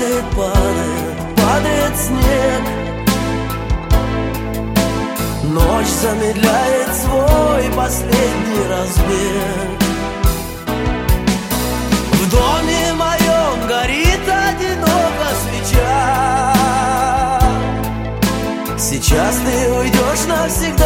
падает, падает, падает снег. Ночь замедляет свой последний разбег. В доме моем горит одиноко свеча. Сейчас ты уйдешь навсегда.